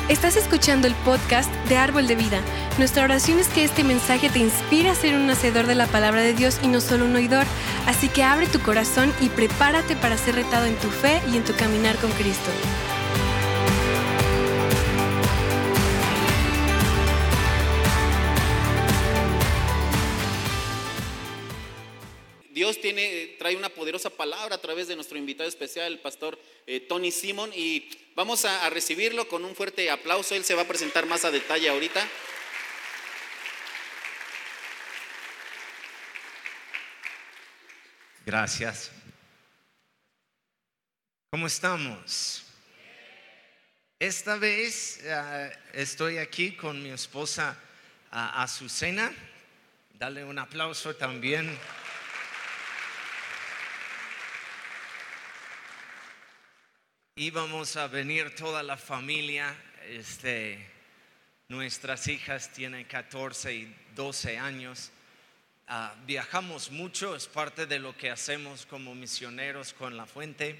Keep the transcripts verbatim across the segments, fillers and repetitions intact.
Estás escuchando el podcast de Árbol de Vida. Nuestra oración es que este mensaje te inspire a ser un hacedor de la palabra de Dios y no solo un oidor. Así que abre tu corazón y prepárate para ser retado en tu fe y en tu caminar con Cristo. Dios tiene, trae una poderosa palabra a través de nuestro invitado especial, el pastor eh, Tony Simon, y vamos a, a recibirlo con un fuerte aplauso. Él se va a presentar más a detalle ahorita. Gracias. ¿Cómo estamos? Esta vez uh, estoy aquí con mi esposa uh, Azucena. Dale un aplauso también. Íbamos a venir toda la familia. Este, nuestras hijas tienen catorce y doce años. Uh, viajamos mucho, es parte de lo que hacemos como misioneros con La Fuente.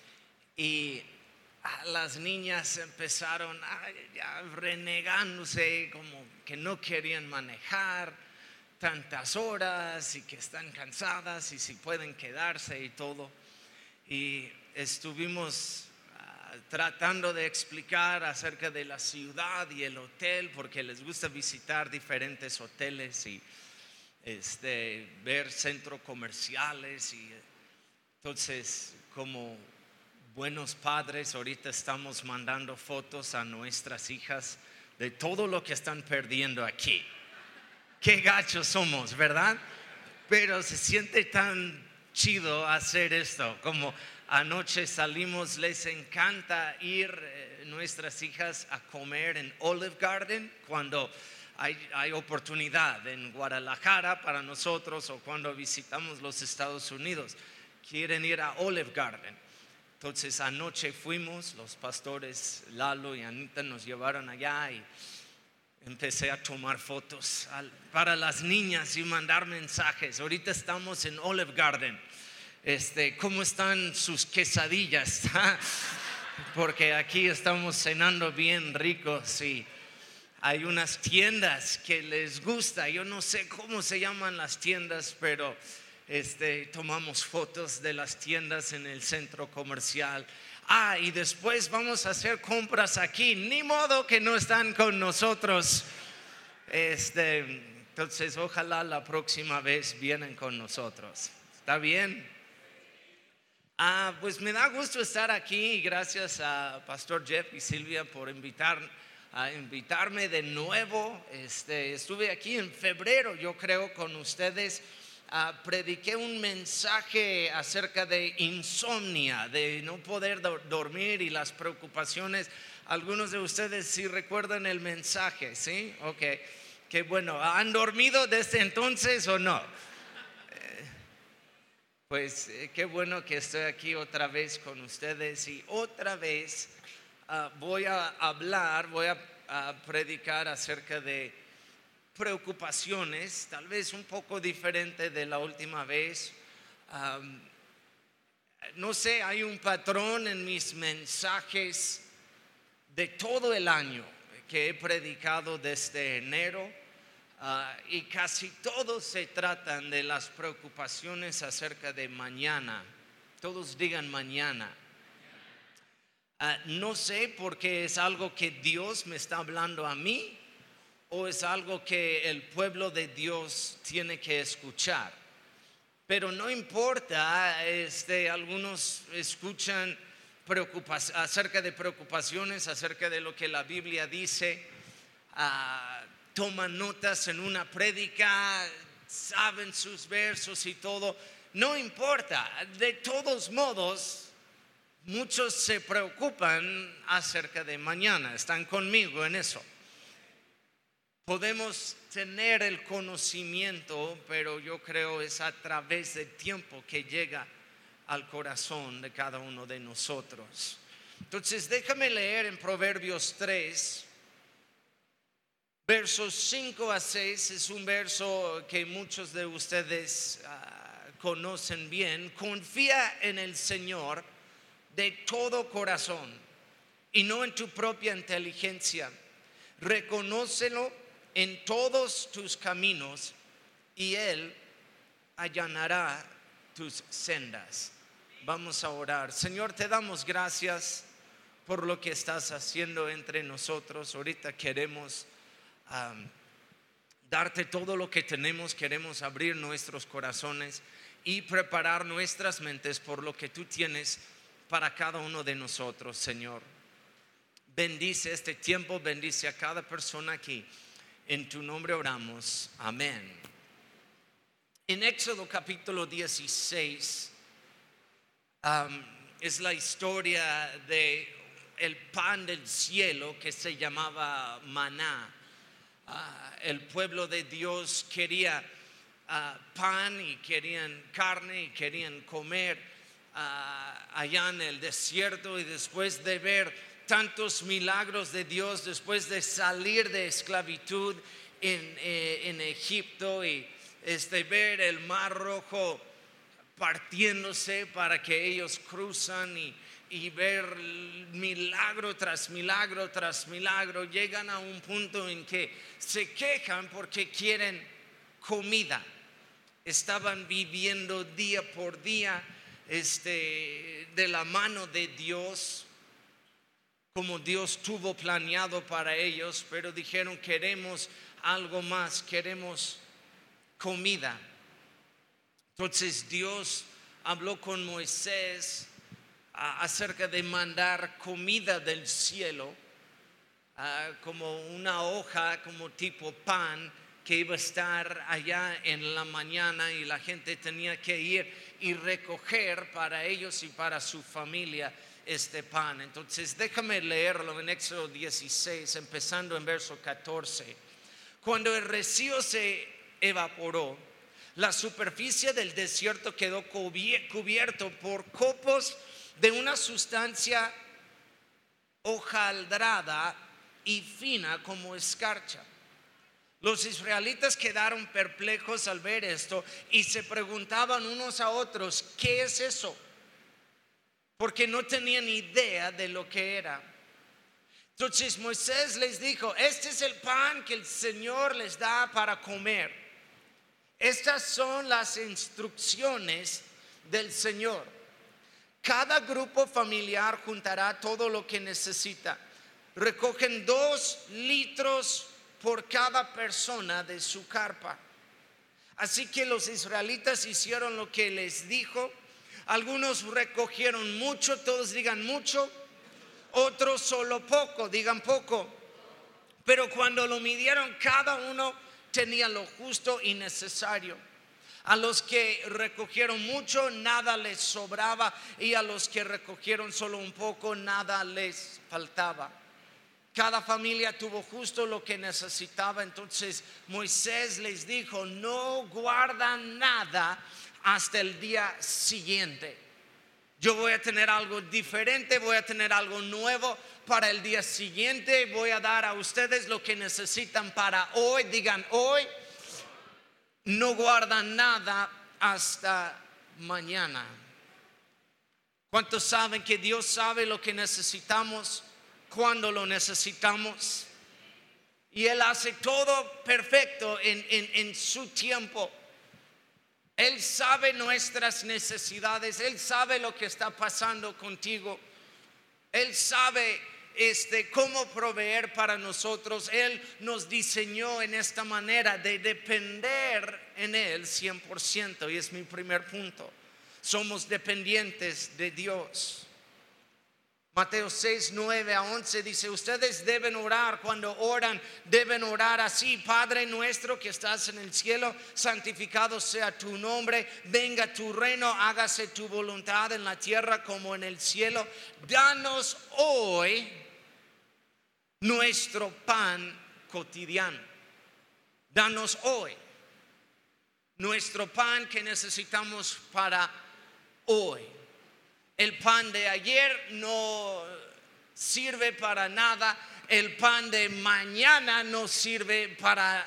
Y uh, las niñas empezaron uh, ya renegándose, como que no querían manejar tantas horas y que están cansadas y si pueden quedarse y todo. Y estuvimos tratando de explicar acerca de la ciudad y el hotel, porque les gusta visitar diferentes hoteles y este, ver centros comerciales. Y entonces, como buenos padres, ahorita estamos mandando fotos a nuestras hijas de todo lo que están perdiendo aquí. Qué gachos somos, ¿verdad? Pero se siente tan chido hacer esto, como anoche salimos, les encanta ir eh, nuestras hijas a comer en Olive Garden cuando hay, hay oportunidad en Guadalajara para nosotros o cuando visitamos los Estados Unidos. Quieren ir a Olive Garden. Entonces anoche fuimos, los pastores Lalo y Anita nos llevaron allá y empecé a tomar fotos al, para las niñas y mandar mensajes. Ahorita estamos en Olive Garden. Este, ¿cómo están sus quesadillas? Porque aquí estamos cenando bien ricos y hay unas tiendas que les gusta. Yo no sé cómo se llaman las tiendas, pero este, tomamos fotos de las tiendas en el centro comercial. Ah, y después vamos a hacer compras aquí. Ni modo que no están con nosotros. Este, entonces, ojalá la próxima vez vienen con nosotros. ¿Está bien? Ah, pues me da gusto estar aquí y gracias a Pastor Jeff y Silvia por invitar, a invitarme de nuevo. Este, estuve aquí en febrero, yo creo, con ustedes. Uh, prediqué un mensaje acerca de insomnia, de no poder do- dormir y las preocupaciones. Algunos de ustedes sí recuerdan el mensaje, ¿sí? Ok, qué bueno. ¿Han dormido desde entonces o no? Pues eh, qué bueno que estoy aquí otra vez con ustedes y otra vez uh, voy a hablar, voy a, a predicar acerca de preocupaciones, tal vez un poco diferente de la última vez. Um, no sé, hay un patrón en mis mensajes de todo el año que he predicado desde enero. Uh, y casi todos se tratan de las preocupaciones acerca de mañana. Todos digan mañana. Uh, no sé porque es algo que Dios me está hablando a mí o es algo que el pueblo de Dios tiene que escuchar. Pero no importa, este, algunos escuchan preocupa- acerca de preocupaciones, acerca de lo que la Biblia dice. Uh, toman notas en una prédica, saben sus versos y todo. No importa, de todos modos, muchos se preocupan acerca de mañana. ¿Están conmigo en eso? Podemos tener el conocimiento, pero yo creo es a través del tiempo que llega al corazón de cada uno de nosotros. Entonces, déjame leer en Proverbios tres. Versos cinco a seis es un verso que muchos de ustedes uh, conocen bien. Confía en el Señor de todo corazón y no en tu propia inteligencia. Reconócelo en todos tus caminos y Él allanará tus sendas. Vamos a orar. Señor, te damos gracias por lo que estás haciendo entre nosotros. Ahorita queremos um, darte todo lo que tenemos. Queremos abrir nuestros corazones y preparar nuestras mentes por lo que tú tienes para cada uno de nosotros, Señor. Bendice este tiempo, bendice a cada persona aquí. En tu nombre oramos. Amén. En Éxodo capítulo dieciséis um, es la historia de el pan del cielo que se llamaba maná. Uh, el pueblo de Dios quería uh, pan y querían carne y querían comer uh, allá en el desierto, y después de ver tantos milagros de Dios, después de salir de esclavitud en, eh, en Egipto y este, ver el mar rojo partiéndose para que ellos cruzan y, y ver milagro tras milagro tras milagro, llegan a un punto en que se quejan porque quieren comida. Estaban viviendo día por día este, de la mano de Dios, como Dios tuvo planeado para ellos, pero dijeron: queremos algo más, queremos comida. Entonces Dios habló con Moisés uh, acerca de mandar comida del cielo, uh, como una hoja, como tipo pan, que iba a estar allá en la mañana, y la gente tenía que ir y recoger para ellos y para su familia este pan. Entonces déjame leerlo en Éxodo dieciséis, empezando en verso catorce. Cuando el rocío se evaporó, la superficie del desierto quedó cubierto por copos de una sustancia hojaldrada y fina como escarcha. Los israelitas quedaron perplejos al ver esto y se preguntaban unos a otros: ¿qué es eso? Porque no tenían idea de lo que era. Entonces Moisés les dijo: este es el pan que el Señor les da para comer. Estas son las instrucciones del Señor. Cada grupo familiar juntará todo lo que necesita. Recogen dos litros por cada persona de su carpa. Así que los israelitas hicieron lo que les dijo. Algunos recogieron mucho, todos digan mucho. Otros solo poco, digan poco. Pero cuando lo midieron, cada uno tenía lo justo y necesario. A los que recogieron mucho, nada les sobraba, y a los que recogieron solo un poco, nada les faltaba. Cada familia tuvo justo lo que necesitaba. Entonces Moisés les dijo: no guardan nada hasta el día siguiente. Yo voy a tener algo diferente, voy a tener algo nuevo para el día siguiente. Voy a dar a ustedes lo que necesitan para hoy. Digan hoy. No guardan nada hasta mañana. ¿Cuántos saben que Dios sabe lo que necesitamos cuando lo necesitamos? Y Él hace todo perfecto en, en, en su tiempo. Él sabe nuestras necesidades. Él sabe lo que está pasando contigo. Él sabe este, cómo proveer para nosotros. Él nos diseñó en esta manera de depender en Él cien por ciento. Y es mi primer punto. Somos dependientes de Dios. Mateo seis, nueve a once dice: ustedes deben orar, cuando oran deben orar así: Padre nuestro que estás en el cielo, santificado sea tu nombre, venga tu reino, hágase tu voluntad en la tierra como en el cielo. Danos hoy nuestro pan cotidiano. Danos hoy nuestro pan que necesitamos para hoy. El pan de ayer no sirve para nada. El pan de mañana no sirve para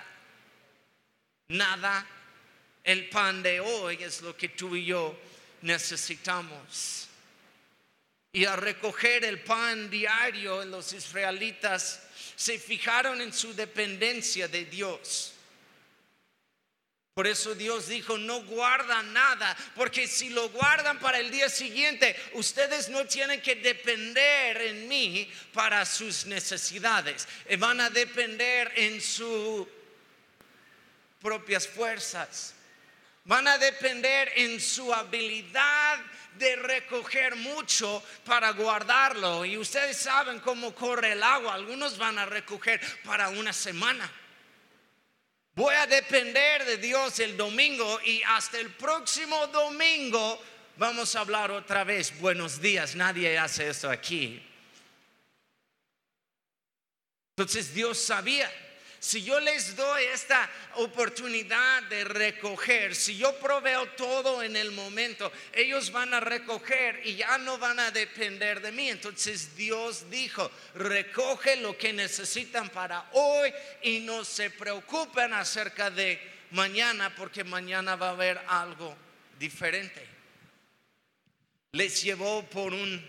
nada. El pan de hoy es lo que tú y yo necesitamos. y a recoger el pan diario, los israelitas se fijaron en su dependencia de Dios. Por eso Dios dijo, no guardan nada, porque si lo guardan para el día siguiente, ustedes no tienen que depender en mí para sus necesidades. Van a depender en sus propias fuerzas. Van a depender en su habilidad de recoger mucho para guardarlo. Y ustedes saben cómo corre el agua. Algunos van a recoger para una semana. Voy a depender de Dios el domingo y hasta el próximo domingo vamos a hablar otra vez. Buenos días, nadie hace eso aquí. Entonces Dios sabía, si yo les doy esta oportunidad de recoger, si yo proveo todo en el momento, ellos van a recoger y ya no van a depender de mí. Entonces Dios dijo, recoge lo que necesitan para hoy y no se preocupen acerca de mañana, porque mañana va a haber algo diferente. Les llevó por un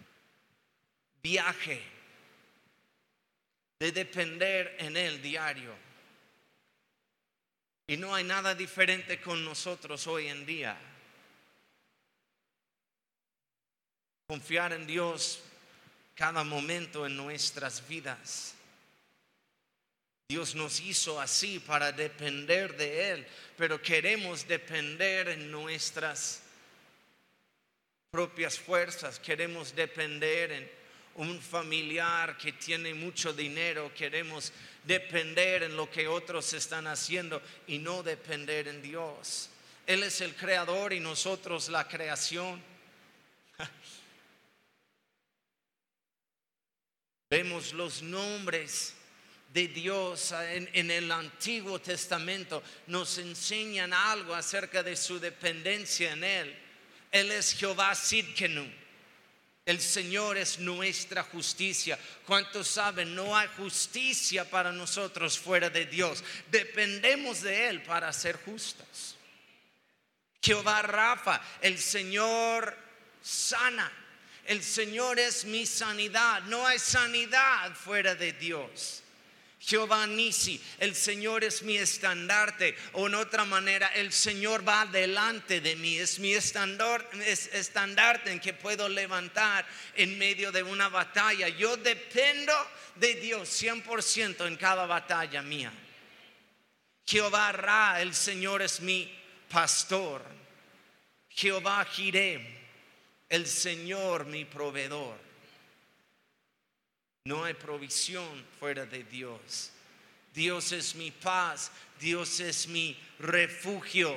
viaje de depender en Él diario. Y no hay nada diferente con nosotros hoy en día. Confiar en Dios cada momento en nuestras vidas. Dios nos hizo así para depender de Él, pero queremos depender en nuestras propias fuerzas. Queremos depender en un familiar que tiene mucho dinero, queremos depender en lo que otros están haciendo y no depender en Dios. Él es el creador y nosotros la creación. Vemos los nombres de Dios en, en el Antiguo Testamento, nos enseñan algo acerca de su dependencia en Él. Él es Jehová Sidkenu. El Señor es nuestra justicia. ¿Cuántos saben? No hay justicia para nosotros fuera de Dios. Dependemos de Él para ser justos. Jehová Rafa, el Señor sana. El Señor es mi sanidad. No hay sanidad fuera de Dios. Jehová Nisi, el Señor es mi estandarte, o en otra manera, el Señor va delante de mí, es mi estandarte, es estandarte en que puedo levantar en medio de una batalla. Yo dependo de Dios cien por ciento en cada batalla mía. Jehová Ra, el Señor es mi pastor. Jehová Jireh, el Señor mi proveedor. No hay provisión fuera de Dios. Dios es mi paz. Dios es mi refugio.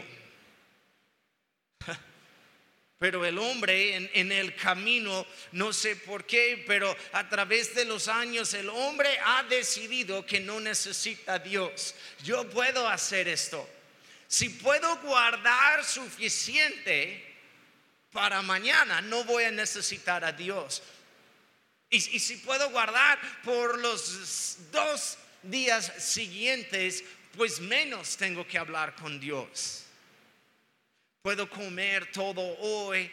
Pero el hombre en, en el camino, no sé por qué, pero a través de los años el hombre ha decidido que no necesita a Dios. Yo puedo hacer esto. Si puedo guardar suficiente para mañana, no voy a necesitar a Dios. Y, y si puedo guardar por los dos días siguientes, pues menos tengo que hablar con Dios. Puedo comer todo hoy,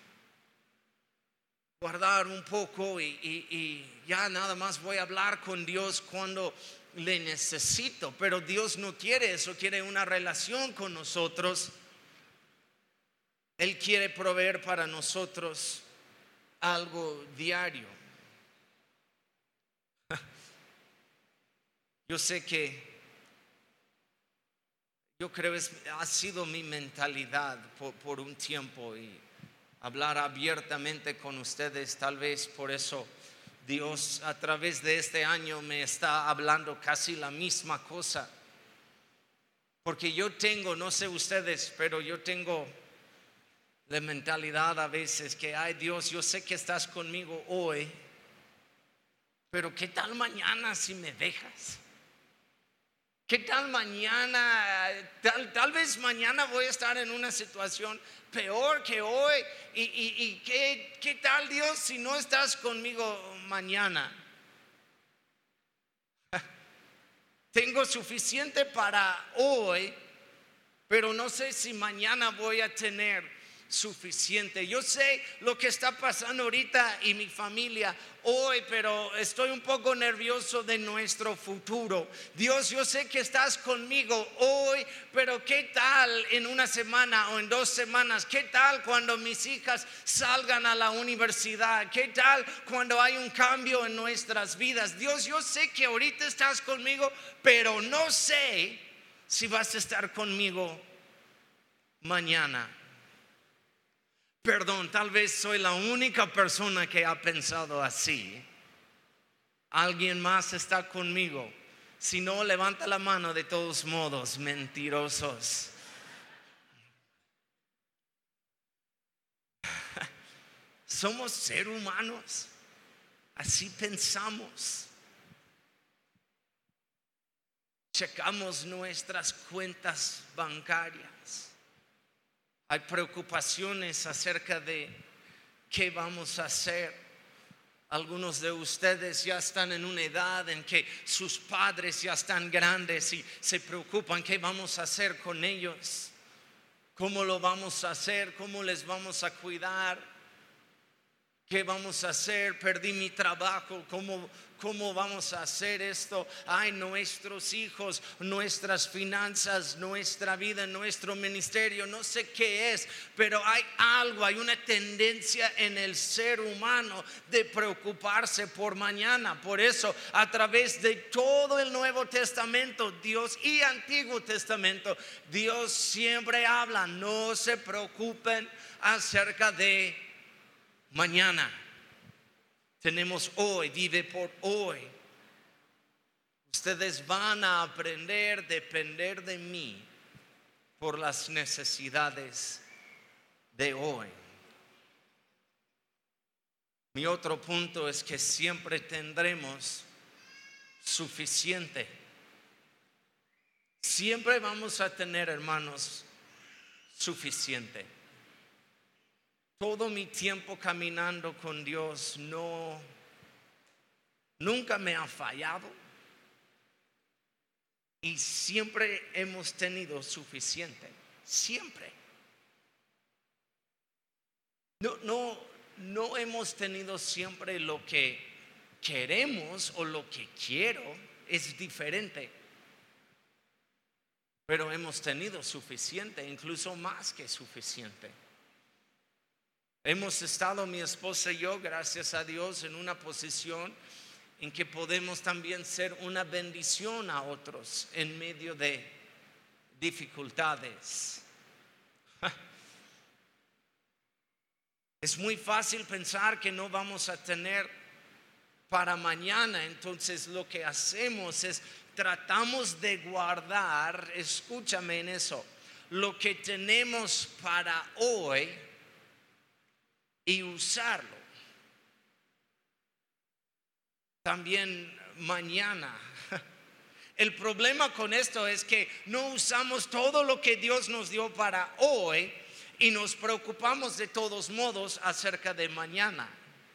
guardar un poco y, y, y ya nada más voy a hablar con Dios cuando le necesito. Pero Dios no quiere eso, quiere una relación con nosotros. Él quiere proveer para nosotros algo diario. Yo sé que, yo creo que ha sido mi mentalidad por, por un tiempo y hablar abiertamente con ustedes. Tal vez por eso Dios a través de este año me está hablando casi la misma cosa. Porque yo tengo, no sé ustedes, pero yo tengo la mentalidad a veces que, ay Dios, yo sé que estás conmigo hoy, pero ¿qué tal mañana si me dejas? ¿Qué tal mañana? Tal, tal vez mañana voy a estar en una situación peor que hoy. ¿Y, y, y ¿qué, qué tal Dios si no estás conmigo mañana? Tengo suficiente para hoy, pero no sé si mañana voy a tener suficiente. Yo sé lo que está pasando ahorita y mi familia hoy, pero estoy un poco nervioso de nuestro futuro. Dios, yo sé que estás conmigo hoy, pero ¿qué tal en una semana o en dos semanas? ¿Qué tal cuando mis hijas salgan a la universidad? ¿Qué tal cuando hay un cambio en nuestras vidas? Dios, yo sé que ahorita estás conmigo, pero no sé si vas a estar conmigo mañana. Perdón, tal vez soy la única persona que ha pensado así. ¿Alguien más está conmigo? Si no, levanta la mano de todos modos, mentirosos. Somos seres humanos, así pensamos. Checamos nuestras cuentas bancarias. Hay preocupaciones acerca de qué vamos a hacer. Algunos de ustedes ya están en una edad en que sus padres ya están grandes y se preocupan qué vamos a hacer con ellos, cómo lo vamos a hacer, cómo les vamos a cuidar, qué vamos a hacer, perdí mi trabajo, cómo ¿Cómo vamos a hacer esto? Ay, nuestros hijos, nuestras finanzas, nuestra vida, nuestro ministerio, no sé qué es, pero hay algo, hay una tendencia en el ser humano de preocuparse por mañana. Por eso, a través de todo el Nuevo Testamento, Dios y Antiguo Testamento, Dios siempre habla, no se preocupen acerca de mañana. Tenemos hoy, vive por hoy. Ustedes van a aprender a depender de mí por las necesidades de hoy. Mi otro punto es que siempre tendremos suficiente. Siempre vamos a tener, hermanos, suficiente. Todo mi tiempo caminando con Dios no, nunca me ha fallado y siempre hemos tenido suficiente, siempre. No, no, no hemos tenido siempre lo que queremos o lo que quiero, es diferente, pero hemos tenido suficiente, incluso más que suficiente. Hemos estado, mi esposa y yo, gracias a Dios, en una posición en que podemos también ser una bendición a otros en medio de dificultades. Es muy fácil pensar que no vamos a tener para mañana, entonces lo que hacemos es tratamos de guardar, escúchame en eso, lo que tenemos para hoy y usarlo también mañana. El problema con esto es que no usamos todo lo que Dios nos dio para hoy y nos preocupamos de todos modos acerca de mañana.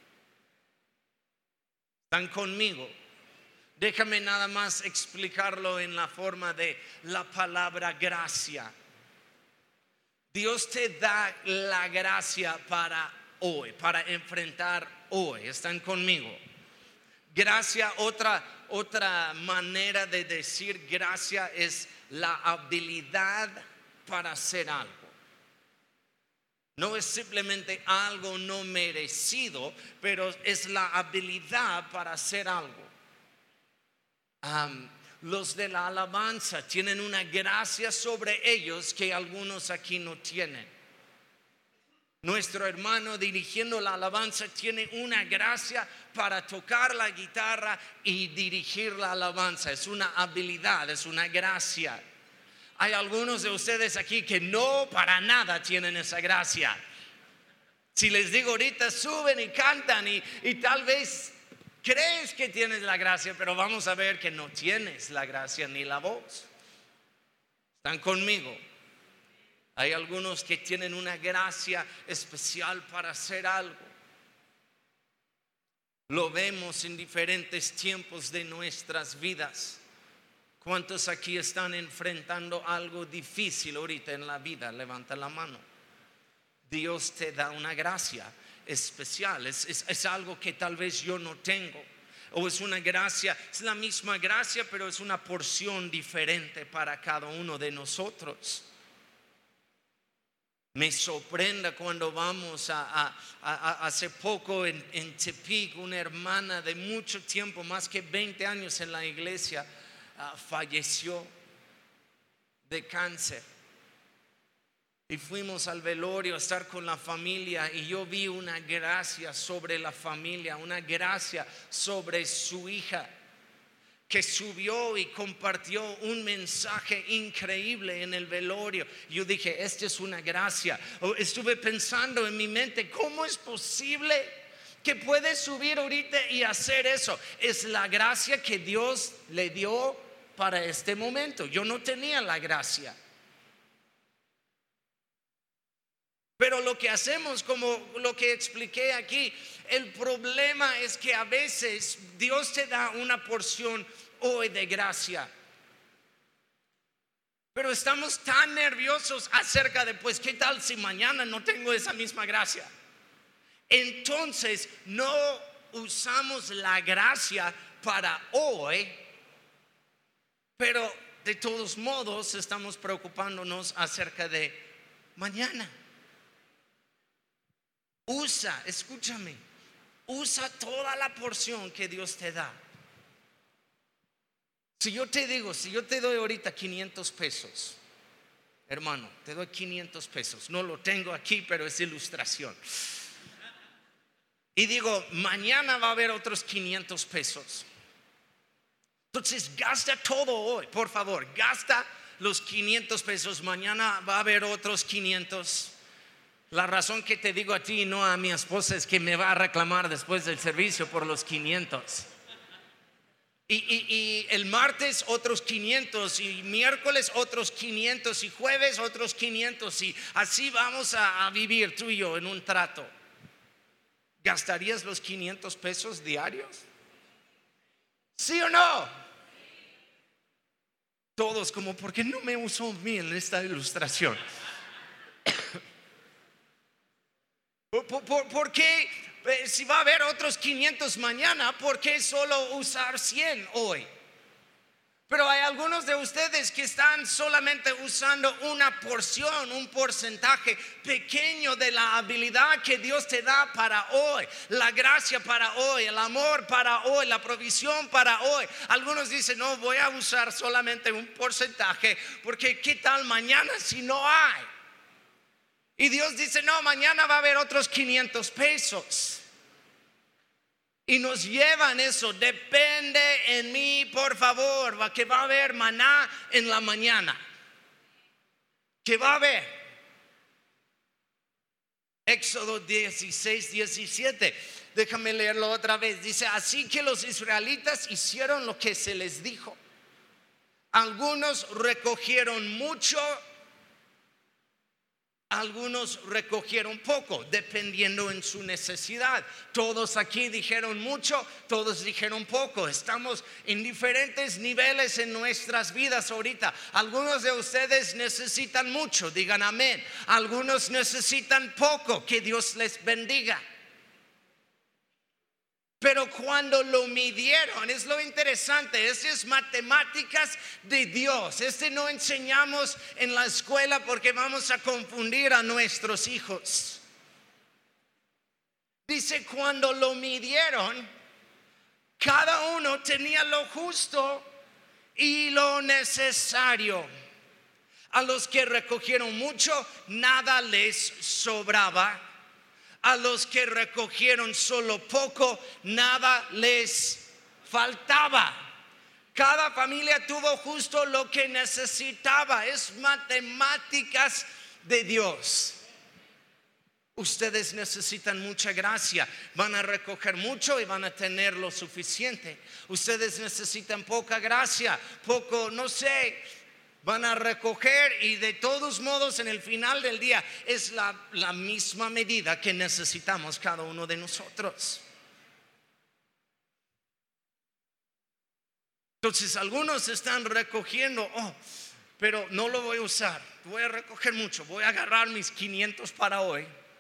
¿Están conmigo? Déjame nada más explicarlo en la forma de la palabra gracia. Dios te da la gracia para hoy, para enfrentar hoy. ¿Están conmigo? Gracia, otra, otra manera de decir gracia es la habilidad para hacer algo. No es simplemente algo no merecido, pero es la habilidad para hacer algo. Um, los de la alabanza tienen una gracia sobre ellos que algunos aquí no tienen. Nuestro hermano dirigiendo la alabanza tiene una gracia para tocar la guitarra y dirigir la alabanza. Es una habilidad, es una gracia. Hay algunos de ustedes aquí que no para nada tienen esa gracia. Si les digo ahorita suben y cantan y, y tal vez crees que tienes la gracia, pero vamos a ver que no tienes la gracia ni la voz. ¿Están conmigo? Hay algunos que tienen una gracia especial para hacer algo. Lo vemos en diferentes tiempos de nuestras vidas. ¿Cuántos aquí están enfrentando algo difícil ahorita en la vida? Levanta la mano. Dios te da una gracia especial. Es, es, es algo que tal vez yo no tengo. O es una gracia, es la misma gracia, pero es una porción diferente para cada uno de nosotros. Me sorprende cuando vamos a, a, a hace poco en, en Tepic, una hermana de mucho tiempo, más que veinte años en la iglesia, uh, falleció de cáncer. Y fuimos al velorio a estar con la familia, y yo vi una gracia sobre la familia, una gracia sobre su hija, que subió y compartió un mensaje increíble en el velorio. Yo dije, esta es una gracia. Estuve pensando en mi mente, ¿cómo es posible que puede subir ahorita y hacer eso? Es la gracia que Dios le dio para este momento. Yo no tenía la gracia. Pero lo que hacemos, como lo que expliqué aquí, el problema es que a veces Dios te da una porción hoy de gracia, pero estamos tan nerviosos acerca de, pues, ¿qué tal si mañana no tengo esa misma gracia? Entonces no usamos la gracia para hoy, pero de todos modos estamos preocupándonos acerca de mañana. Usa, escúchame, usa toda la porción que Dios te da. Si yo te digo, si yo te doy ahorita quinientos pesos, hermano, te doy quinientos pesos, no lo tengo aquí, pero es ilustración. Y digo, mañana va a haber otros quinientos pesos. Entonces gasta todo hoy, por favor, gasta los quinientos pesos, mañana va a haber otros quinientos. La razón que te digo a ti y no a mi esposa es que me va a reclamar después del servicio por los quinientos. Y, y, y el martes otros quinientos, y miércoles otros quinientos, y jueves otros quinientos, y así vamos a, a vivir tú y yo en un trato. ¿Gastarías los quinientos pesos diarios? ¿Sí o no? Todos como, ¿por qué no me usó a mí en esta ilustración? ¿Por, por, por qué eh, si va a haber otros quinientos mañana, por qué solo usar cien hoy? Pero hay algunos de ustedes que están solamente usando una porción, un porcentaje pequeño de la habilidad que Dios te da para hoy, la gracia para hoy, el amor para hoy, la provisión para hoy. Algunos dicen, no, voy a usar solamente un porcentaje, porque ¿qué tal mañana si no hay? Y Dios dice, no, mañana va a haber otros quinientos pesos. Y nos llevan eso, depende en mí, por favor, va, que va a haber maná en la mañana. Que va a haber. Éxodo dieciséis, diecisiete. Déjame leerlo otra vez. Dice, así que los israelitas hicieron lo que se les dijo. Algunos recogieron mucho, algunos recogieron poco, dependiendo en su necesidad. Todos aquí dijeron mucho, todos dijeron poco. Estamos en diferentes niveles en nuestras vidas ahorita. Algunos de ustedes necesitan mucho, digan amén. Algunos necesitan poco, que Dios les bendiga. Pero cuando lo midieron, es lo interesante, esto es matemáticas de Dios. Este no enseñamos en la escuela porque vamos a confundir a nuestros hijos. Dice, cuando lo midieron, cada uno tenía lo justo y lo necesario. A los que recogieron mucho, nada les sobraba. A los que recogieron solo poco, nada les faltaba. Cada familia tuvo justo lo que necesitaba. Es matemáticas de Dios. Ustedes necesitan mucha gracia. Van a recoger mucho y van a tener lo suficiente. Ustedes necesitan poca gracia, poco, no sé, van a recoger, y de todos modos en el final del día es la, la misma medida que necesitamos cada uno de nosotros. Entonces algunos están recogiendo, oh, pero no lo voy a usar, voy a recoger mucho, voy a agarrar mis quinientos para hoy.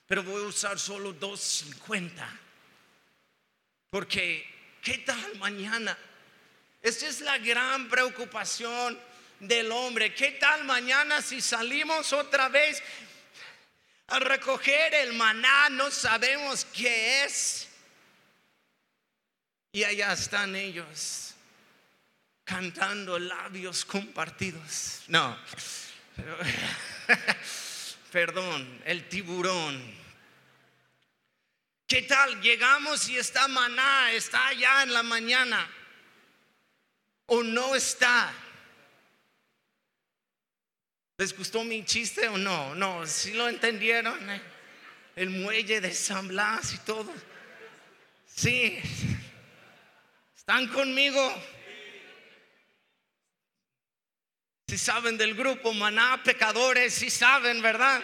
pero voy a usar solo dos cincuenta. Porque, ¿qué tal mañana? Esta es la gran preocupación del hombre. ¿Qué tal mañana si salimos otra vez a recoger el maná? No sabemos qué es. Y allá están ellos cantando labios compartidos. No, perdón, el tiburón. ¿Qué tal? Llegamos y está maná, está allá en la mañana, o no está. ¿Les gustó mi chiste o no? No, ¿sí lo entendieron? ¿Eh? El muelle de San Blas y todo. Sí. ¿Están conmigo? Si saben del grupo Maná Pecadores, si saben, ¿verdad?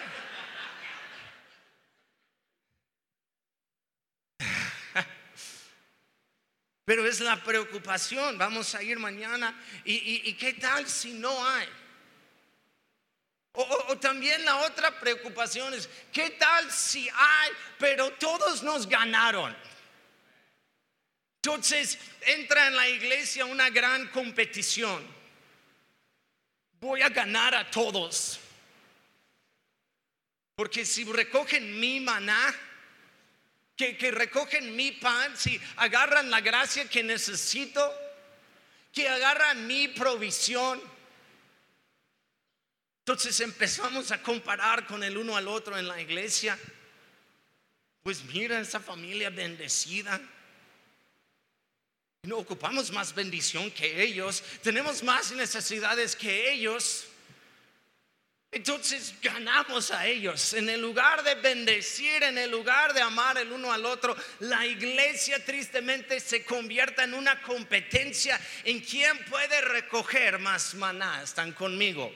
Pero es la preocupación. Vamos a ir mañana y, y, y ¿qué tal si no hay? O, o, o también la otra preocupación es ¿qué tal si hay, pero todos nos ganaron? Entonces entra en la iglesia una gran competición. Voy a ganar a todos, porque si recogen mi maná, que, que recogen mi pan, si agarran la gracia que necesito, que agarran mi provisión, entonces empezamos a comparar con el uno al otro en la iglesia. Pues mira esa familia bendecida. No ocupamos más bendición que ellos, tenemos más necesidades que ellos. Entonces ganamos a ellos. En el lugar de bendecir, en el lugar de amar el uno al otro, la iglesia tristemente se convierte en una competencia en quién puede recoger más maná. ¿Están conmigo?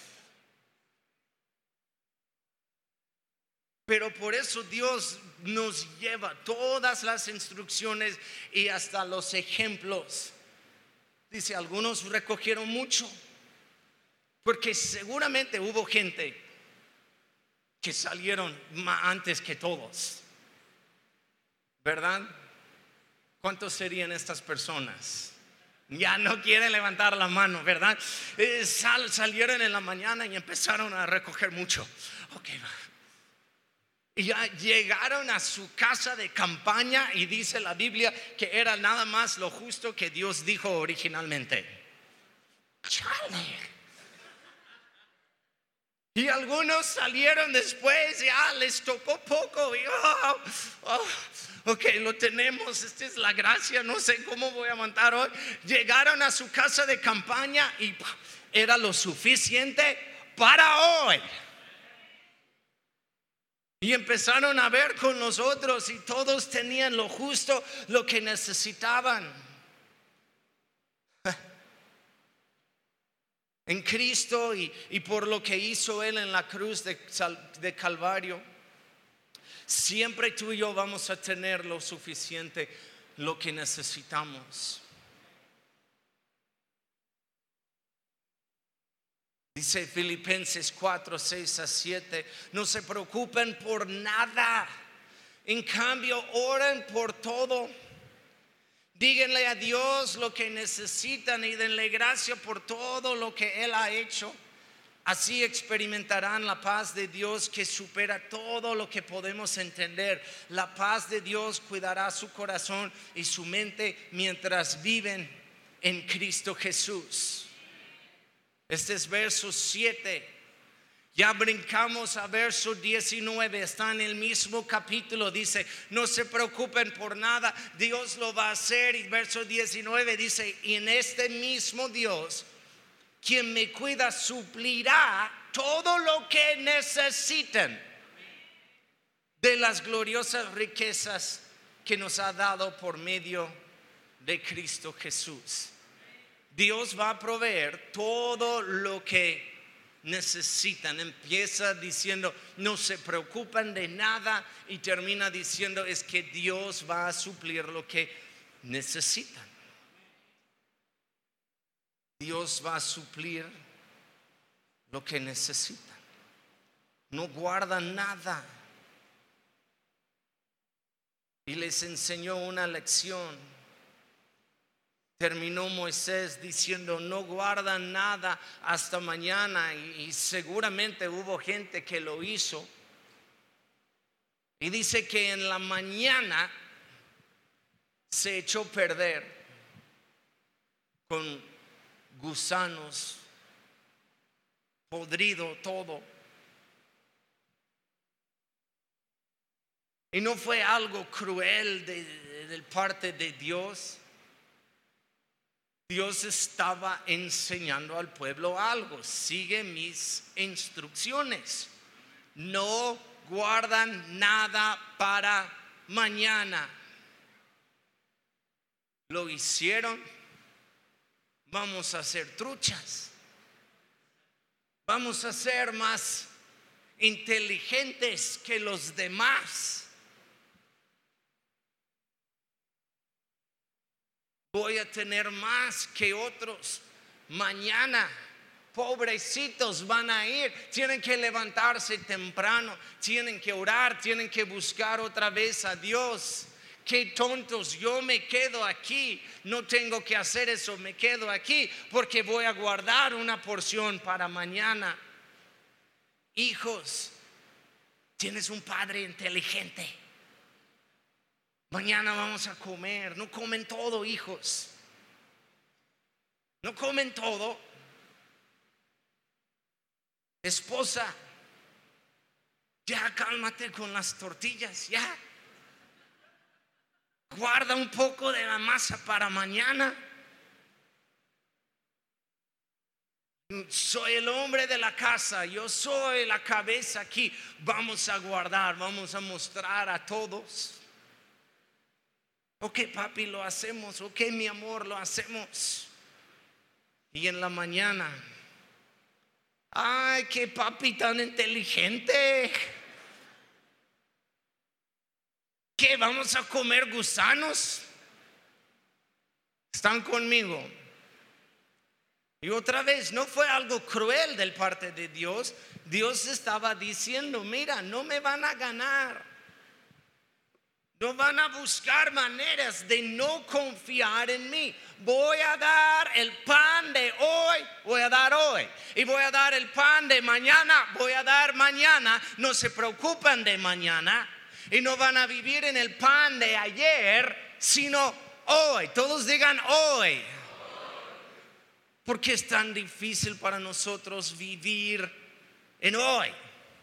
Pero por eso Dios nos lleva todas las instrucciones y hasta los ejemplos. Dice, algunos recogieron mucho, porque seguramente hubo gente que salieron antes que todos, ¿verdad? ¿Cuántos serían estas personas? Ya no quieren levantar la mano, ¿verdad? Eh, sal, salieron en la mañana y empezaron a recoger mucho. Ok, va. Y ya llegaron a su casa de campaña y dice la Biblia que era nada más lo justo que Dios dijo originalmente. Chale. Y algunos salieron después, ya les tocó poco. Y, oh, oh, ok, lo tenemos, esta es la gracia, no sé cómo voy a montar hoy. Llegaron a su casa de campaña y era lo suficiente para hoy. Y empezaron a ver con los otros y todos tenían lo justo, lo que necesitaban. En Cristo y, y por lo que hizo Él en la cruz de, de Calvario, siempre tú y yo vamos a tener lo suficiente, lo que necesitamos. Dice Filipenses cuatro, seis a siete, no se preocupen por nada, en cambio oren por todo. Díganle a Dios lo que necesitan y denle gracia por todo lo que Él ha hecho. Así experimentarán la paz de Dios que supera todo lo que podemos entender. La paz de Dios cuidará su corazón y su mente mientras viven en Cristo Jesús. Este es verso siete. Ya brincamos a verso diecinueve. Está en el mismo capítulo. Dice, no se preocupen por nada, Dios lo va a hacer. Y verso diecinueve dice, y en este mismo Dios, quien me cuida, suplirá todo lo que necesiten de las gloriosas riquezas que nos ha dado por medio de Cristo Jesús. Dios va a proveer todo lo que necesitan. Empieza diciendo no se preocupan de nada y termina diciendo es que Dios va a suplir lo que necesitan. Dios va a suplir lo que necesitan. No guardan nada. y les enseñó una lección. Terminó Moisés diciendo: no guardan nada hasta mañana, y, y seguramente hubo gente que lo hizo. Y dice que en la mañana se echó a perder con gusanos, podrido todo. Y no fue algo cruel de, de, de parte de Dios. Dios estaba enseñando al pueblo algo. Sigue mis instrucciones. No guardan nada para mañana. Lo hicieron. Vamos a ser truchas. Vamos a ser más inteligentes que los demás. Voy a tener más que otros. Mañana, pobrecitos, van a ir. Tienen que levantarse temprano. Tienen que orar. Tienen que buscar otra vez a Dios. Qué tontos, yo me quedo aquí. No tengo que hacer eso, me quedo aquí porque voy a guardar una porción para mañana. Hijos, tienes un padre inteligente. Mañana vamos a comer. No comen todo, hijos. No comen todo. Esposa, ya cálmate con las tortillas, ya. Guarda un poco de la masa para mañana. Soy el hombre de la casa, yo soy la cabeza aquí. Vamos a guardar, vamos a mostrar a todos. Ok, papi, lo hacemos. Ok, mi amor, lo hacemos. Y en la mañana, ay, qué papi tan inteligente. ¿Qué? ¿Vamos a comer gusanos? ¿Están conmigo? Y otra vez, no fue algo cruel del parte de Dios. Dios estaba diciendo: mira, no me van a ganar. No van a buscar maneras de no confiar en mí. Voy a dar el pan de hoy, voy a dar hoy. Y voy a dar el pan de mañana, voy a dar mañana. No se preocupan de mañana. Y no van a vivir en el pan de ayer, sino hoy. Todos digan hoy. ¿Por qué es tan difícil para nosotros vivir en hoy?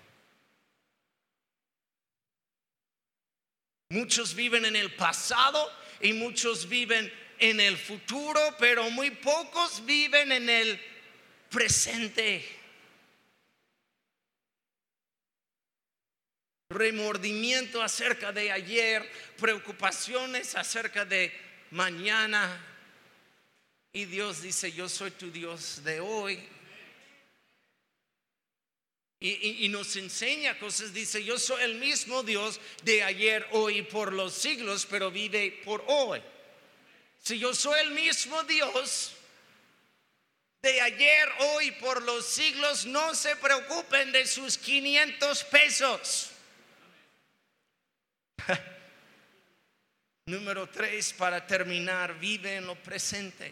Muchos viven en el pasado y muchos viven en el futuro, pero muy pocos viven en el presente. Remordimiento acerca de ayer, preocupaciones acerca de mañana. Y Dios dice: yo soy tu Dios de hoy. Y, y, y nos enseña cosas. Dice: yo soy el mismo Dios de ayer, hoy y por los siglos, pero vive por hoy. Si yo soy el mismo Dios de ayer, hoy y por los siglos, no se preocupen de sus quinientos pesos. Número tres, para terminar, vive en lo presente.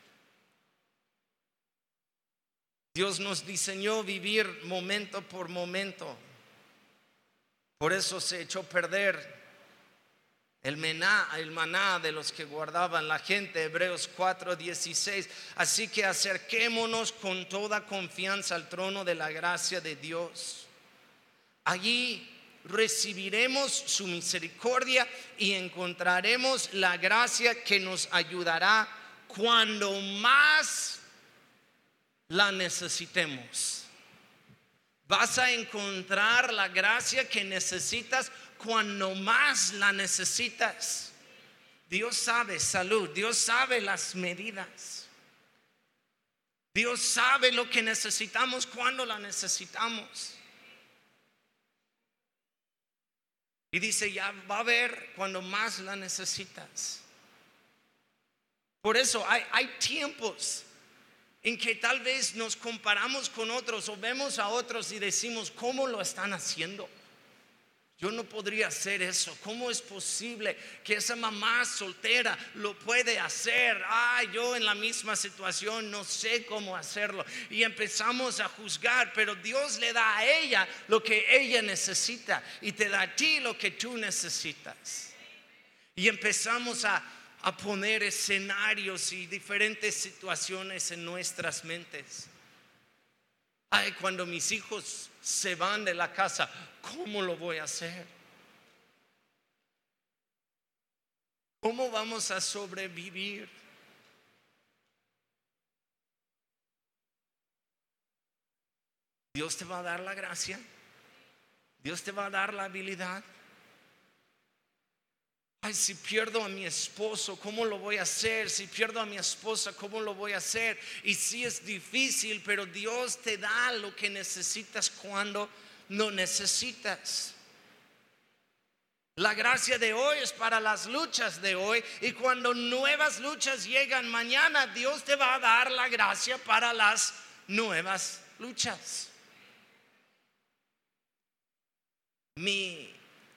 Dios nos diseñó vivir momento por momento. Por eso se echó a perder el maná, el maná de los que guardaban la gente. Hebreos cuatro dieciséis. Así que acerquémonos con toda confianza al trono de la gracia de Dios. Allí recibiremos su misericordia y encontraremos la gracia que nos ayudará cuando más la necesitemos. Vas a encontrar la gracia que necesitas cuando más la necesitas. Dios sabe salud, Dios sabe las medidas. Dios sabe lo que necesitamos cuando la necesitamos. Y dice: ya va a ver cuando más la necesitas. Por eso hay, hay tiempos en que tal vez nos comparamos con otros o vemos a otros y decimos: ¿cómo lo están haciendo? Yo no podría hacer eso. ¿Cómo es posible que esa mamá soltera lo puede hacer? Ah, yo en la misma situación no sé cómo hacerlo. Y empezamos a juzgar, pero Dios le da a ella lo que ella necesita y te da a ti lo que tú necesitas. Y empezamos a, a poner escenarios y diferentes situaciones en nuestras mentes. Ay, cuando mis hijos se van de la casa, ¿cómo lo voy a hacer? ¿Cómo vamos a sobrevivir? Dios te va a dar la gracia. Dios te va a dar la habilidad. Ay, si pierdo a mi esposo, ¿cómo lo voy a hacer? Si pierdo a mi esposa, ¿cómo lo voy a hacer? Y sí es difícil, pero Dios te da lo que necesitas cuando no necesitas. La gracia de hoy es para las luchas de hoy, y cuando nuevas luchas llegan mañana, Dios te va a dar la gracia para las nuevas luchas. Mi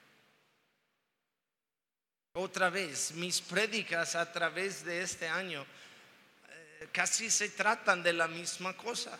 Otra vez, mis prédicas a través de este año eh, casi se tratan de la misma cosa.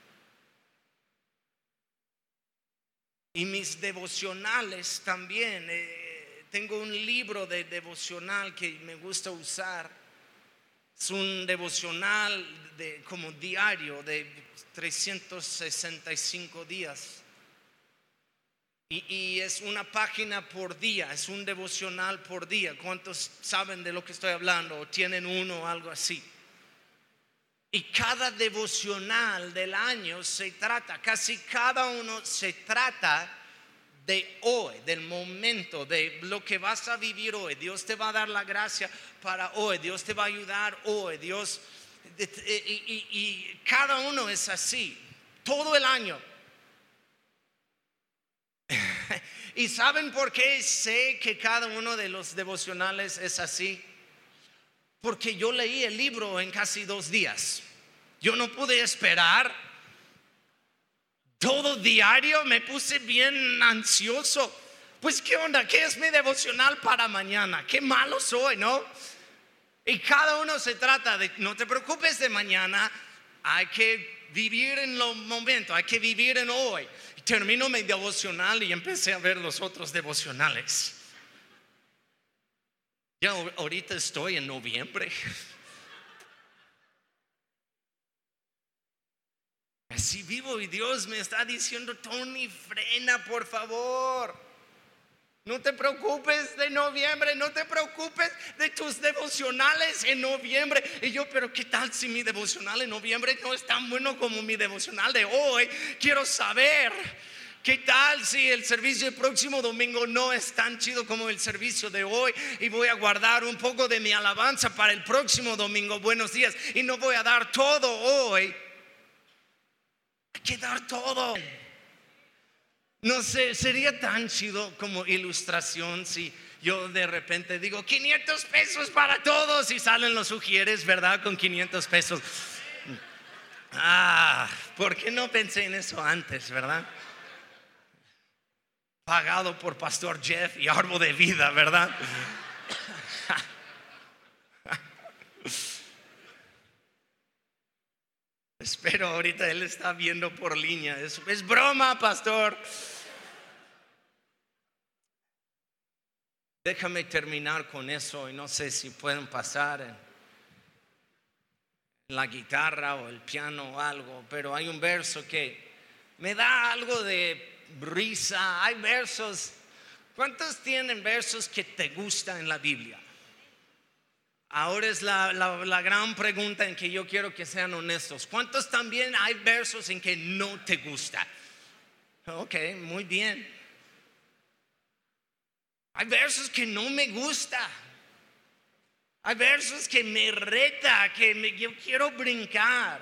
Y mis devocionales también. Eh, tengo un libro de devocional que me gusta usar. Es un devocional de, como diario de trescientos sesenta y cinco días. Y, y es una página por día, es un devocional por día. ¿Cuántos saben de lo que estoy hablando? O tienen uno o algo así. Y cada devocional del año se trata, casi cada uno se trata de hoy, del momento, de lo que vas a vivir hoy. Dios te va a dar la gracia para hoy, Dios te va a ayudar hoy, Dios, y, y, y cada uno es así, todo el año. ¿Y saben por qué sé que cada uno de los devocionales es así? Porque yo leí el libro en casi dos días. Yo no pude esperar. Todo diario me puse bien ansioso. Pues qué onda, ¿qué es mi devocional para mañana? Qué malo soy, ¿no? Y cada uno se trata de, no te preocupes de mañana, hay que vivir en los momentos, hay que vivir en hoy. Termino mi devocional y empecé a ver los otros devocionales. Ya ahorita estoy en noviembre. Así vivo y Dios me está diciendo: Tony, frena por favor. No te preocupes de noviembre, no te preocupes de tus devocionales en noviembre. Y yo, pero ¿qué tal si mi devocional en noviembre no es tan bueno como mi devocional de hoy? Quiero saber, ¿qué tal si el servicio del próximo domingo no es tan chido como el servicio de hoy? Y voy a guardar un poco de mi alabanza para el próximo domingo. Buenos días. Y no voy a dar todo hoy. Hay que dar todo. No sé, sería tan chido como ilustración si yo de repente digo quinientos pesos para todos y salen los sugieres, ¿verdad? Con quinientos pesos. Ah, ¿por qué no pensé en eso antes, verdad? Pagado por Pastor Jeff y Árbol de Vida, ¿verdad? Espero ahorita él está viendo por línea. Es, es broma, pastor. Déjame terminar con eso y no sé si pueden pasar en, en la guitarra o el piano o algo, pero hay un verso que me da algo de risa. Hay versos. ¿Cuántos tienen versos que te gustan en la Biblia? Ahora es la, la, la gran pregunta en que yo quiero que sean honestos. ¿Cuántos también hay versos en que no te gusta? Ok, muy bien. Hay versos que no me gusta. Hay versos que me reta, que me, yo quiero brincar.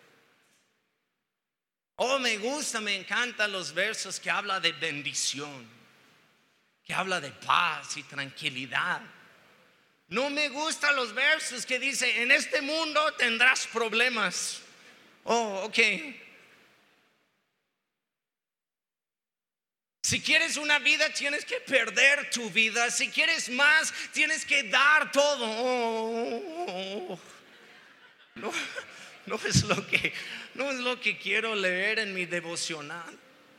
Oh, me gusta, me encantan los versos que habla de bendición, que habla de paz y tranquilidad. No me gustan los versos que dice: en este mundo tendrás problemas. Oh, ok. Si quieres una vida, tienes que perder tu vida. Si quieres más, tienes que dar todo. Oh, no, no es lo que, no es lo que quiero leer en mi devocional.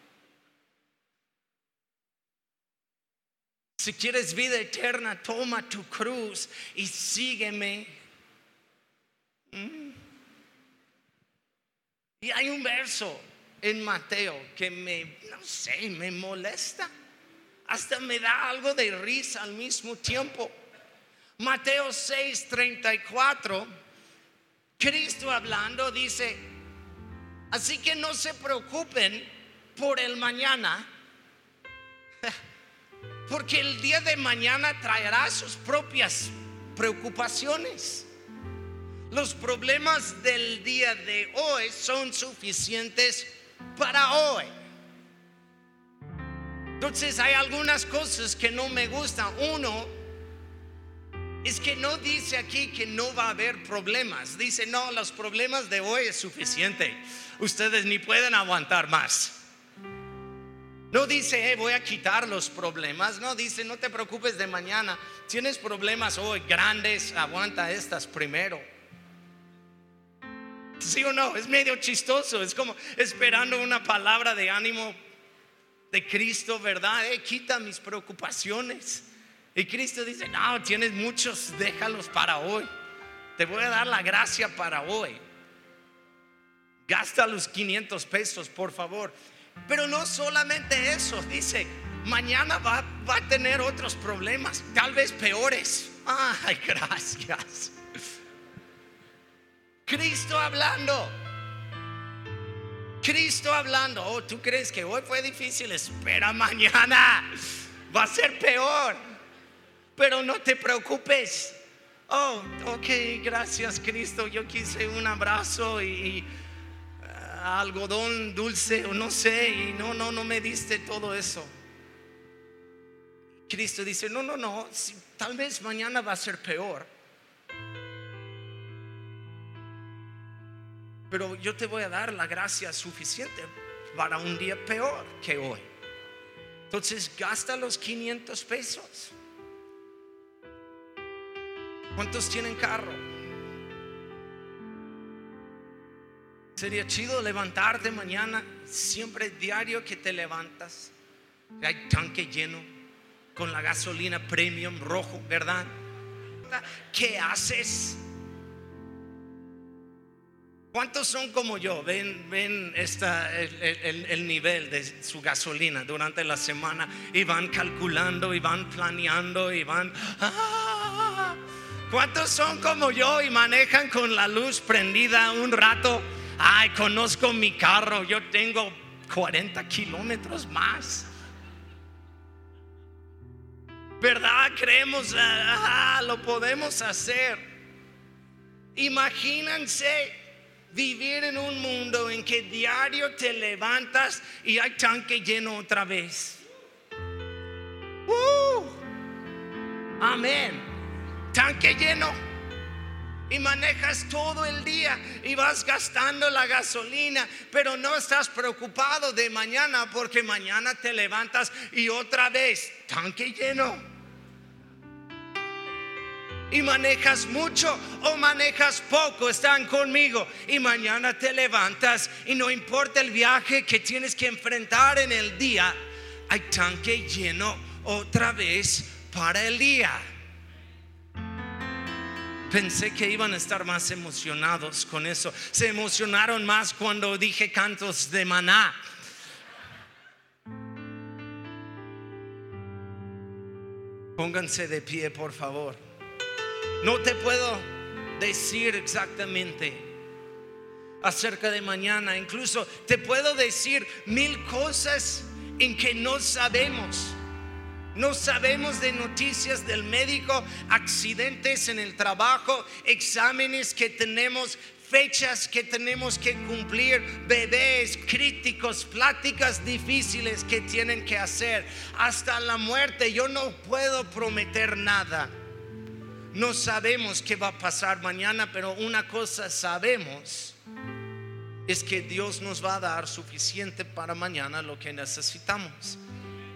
Si quieres vida eterna, toma tu cruz y sígueme. Mm. Y hay un verso en Mateo que me, no sé, me molesta. Hasta me da algo de risa al mismo tiempo. Mateo seis treinta y cuatro, Cristo hablando dice: así que no se preocupen por el mañana, porque el día de mañana traerá sus propias preocupaciones. Los problemas del día de hoy son suficientes para hoy. Entonces hay algunas cosas que no me gustan. Uno es que no dice aquí que no va a haber problemas. Dice: no, los problemas de hoy es suficiente. Ustedes ni pueden aguantar más. No dice, eh, voy a quitar los problemas. No dice, no te preocupes de mañana. Tienes problemas hoy grandes, aguanta estas primero. ¿Sí o no? Es medio chistoso. Es como esperando una palabra de ánimo de Cristo, ¿verdad? Eh, quita mis preocupaciones. Y Cristo dice: no, tienes muchos, déjalos para hoy. Te voy a dar la gracia para hoy. Gasta los quinientos pesos, por favor. Pero no solamente eso, dice: mañana va, va a tener otros problemas, tal vez peores. Ay, gracias. Cristo hablando. Cristo hablando. Oh, ¿tú crees que hoy fue difícil? Espera, mañana va a ser peor. Pero no te preocupes. Oh, ok, gracias, Cristo. Yo quise un abrazo y, y uh, algodón dulce o no sé, y no, no, no me diste todo eso. Cristo dice: no, no, no, si, tal vez mañana va a ser peor, pero yo te voy a dar la gracia suficiente para un día peor que hoy. Entonces gasta los quinientos pesos. ¿Cuántos tienen carro? Sería chido levantarte mañana, siempre diario que te levantas, hay tanque lleno con la gasolina premium rojo, ¿verdad? ¿Qué haces? ¿Cuántos son como yo? Ven, ven esta, el, el, el nivel de su gasolina durante la semana y van calculando y van planeando y van... ¡ah! ¿Cuántos son como yo y manejan con la luz prendida un rato? Ay, conozco mi carro, yo tengo cuarenta kilómetros más. ¿Verdad? Creemos, ah, lo podemos hacer. Imagínense vivir en un mundo en que diario te levantas y hay tanque lleno otra vez. Uh, amén. Tanque lleno y manejas todo el día y vas gastando la gasolina, pero no estás preocupado de mañana, porque mañana te levantas y otra vez tanque lleno. Y manejas mucho o manejas poco, están conmigo, y mañana te levantas y no importa el viaje que tienes que enfrentar en el día, hay tanque lleno otra vez para el día. Pensé que iban a estar más emocionados con eso. Se emocionaron más cuando dije cantos de Maná. Pónganse de pie, por favor. No te puedo decir exactamente acerca de mañana. Incluso te puedo decir mil cosas en que no sabemos. No sabemos de noticias del médico, accidentes en el trabajo, exámenes que tenemos, fechas que tenemos que cumplir, bebés críticos, pláticas difíciles que tienen que hacer, hasta la muerte. Yo no puedo prometer nada. No sabemos qué va a pasar mañana, pero una cosa sabemos es que Dios nos va a dar suficiente para mañana lo que necesitamos.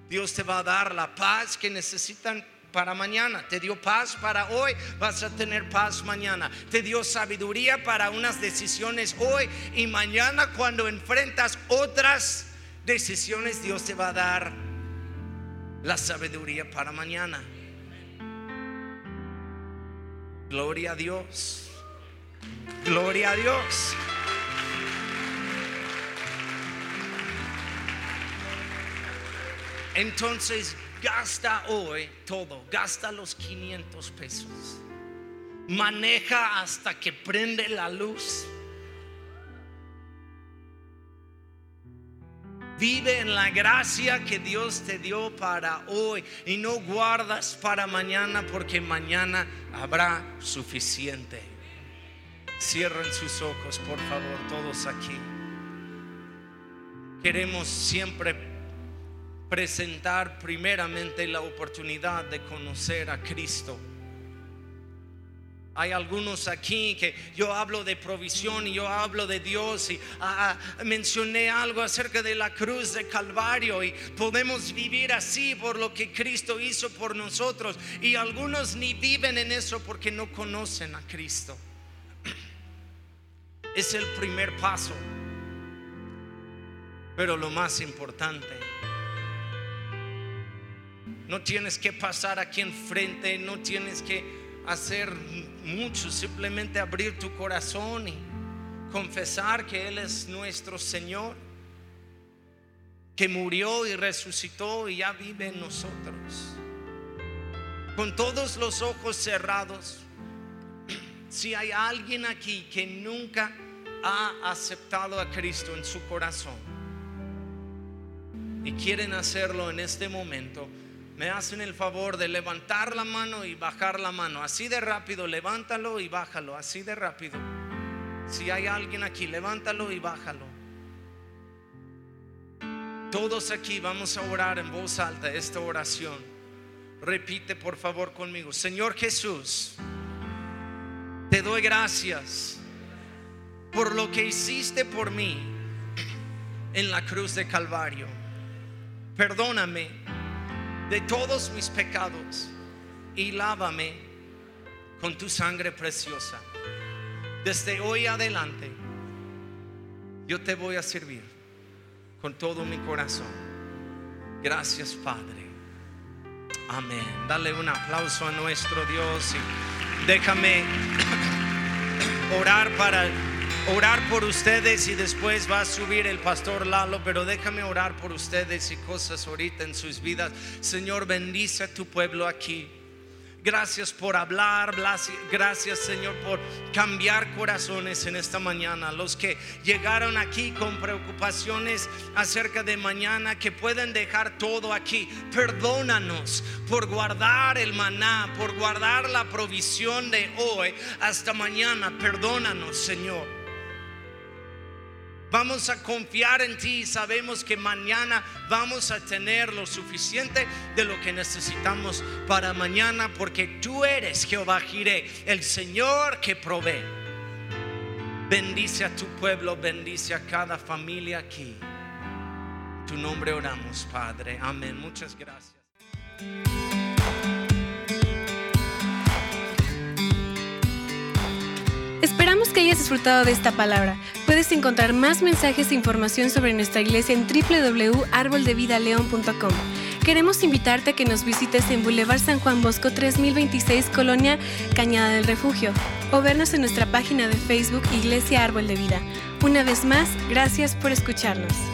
Dios te va a dar la paz que necesitan para mañana. Te dio paz para hoy, vas a tener paz mañana. Te dio sabiduría para unas decisiones hoy, y mañana cuando enfrentas otras decisiones, Dios te va a dar la sabiduría para mañana. Gloria a Dios. Gloria a Dios. Entonces gasta hoy todo, gasta los quinientos pesos, maneja hasta que prende la luz, vive en la gracia que Dios te dio para hoy y no guardas para mañana, porque mañana habrá suficiente. Cierren sus ojos, por favor, todos aquí. Queremos siempre presentar primeramente la oportunidad de conocer a Cristo. Hay algunos aquí que yo hablo de provisión y yo hablo de Dios y ah, mencioné algo acerca de la cruz de Calvario, y podemos vivir así por lo que Cristo hizo por nosotros, y algunos ni viven en eso porque no conocen a Cristo. Es el primer paso, pero lo más importante, no tienes que pasar aquí enfrente, no tienes que hacer mucho, simplemente abrir tu corazón y confesar que Él es nuestro Señor, que murió y resucitó y ya vive en nosotros. Con todos los ojos cerrados, si hay alguien aquí que nunca ha aceptado a Cristo en su corazón y quieren hacerlo en este momento, me hacen el favor de levantar la mano y bajar la mano. Así de rápido, levántalo y bájalo. Así de rápido. Si hay alguien aquí, levántalo y bájalo. Todos aquí vamos a orar en voz alta esta oración. Repite por favor conmigo. Señor Jesús, te doy gracias por lo que hiciste por mí en la cruz de Calvario. Perdóname de todos mis pecados y lávame con tu sangre preciosa. Desde hoy adelante yo te voy a servir con todo mi corazón. Gracias, Padre. Amén. Dale un aplauso a nuestro Dios y déjame orar para orar por ustedes, y después va a subir el pastor Lalo, pero déjame orar por ustedes y cosas ahorita en sus vidas. Señor, bendice a tu pueblo aquí. Gracias por hablar, gracias Señor por cambiar corazones en esta mañana. Los que llegaron aquí con preocupaciones acerca de mañana, que pueden dejar todo aquí. Perdónanos por guardar el maná, por guardar la provisión de hoy hasta mañana. Perdónanos, Señor. Vamos a confiar en ti y sabemos que mañana vamos a tener lo suficiente de lo que necesitamos para mañana, porque tú eres Jehová Jireh, el Señor que provee. Bendice a tu pueblo, bendice a cada familia aquí. En tu nombre oramos, Padre. Amén. Muchas gracias. Esperamos que hayas disfrutado de esta palabra. Puedes encontrar más mensajes e información sobre nuestra iglesia en doble u doble u doble u punto árbol de vida león punto com. Queremos invitarte a que nos visites en Boulevard San Juan Bosco tres mil veintiséis, Colonia Cañada del Refugio, o vernos en nuestra página de Facebook Iglesia Árbol de Vida. Una vez más, gracias por escucharnos.